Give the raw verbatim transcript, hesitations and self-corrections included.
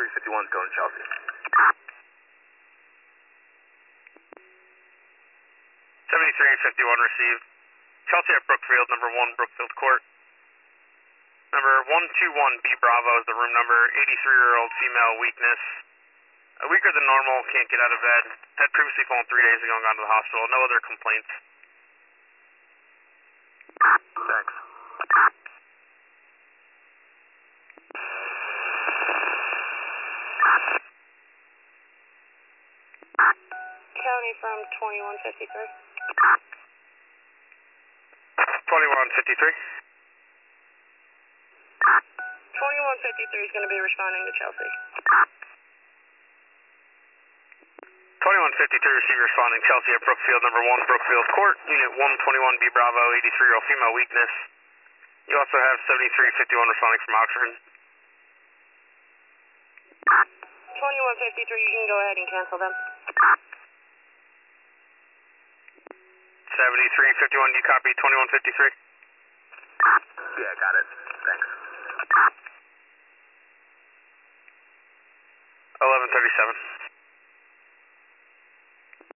seventy-three fifty-one still in Chelsea. seventy-three fifty-one received. Chelsea at Brookfield, number one, Brookfield Court. Number one two one B Bravo is the room number, eighty-three-year-old female, weakness. Uh, weaker than normal, can't get out of bed. Had previously fallen three days ago and gone to the hospital. No other complaints. Thanks. County from twenty-one fifty-three. twenty-one fifty-three. twenty-one fifty-three is going to be responding to Chelsea. twenty-one fifty-three, receiver responding, Chelsea at Brookfield, number one, Brookfield Court. Unit one twenty-one B Bravo, eighty-three-year-old female, weakness. You also have seventy-three fifty-one responding from Oxford. twenty-one fifty-three, you can go ahead and cancel them. seventy-three fifty-one, do you copy twenty-one fifty-three? Yeah, got it. Thanks. eleven thirty-seven.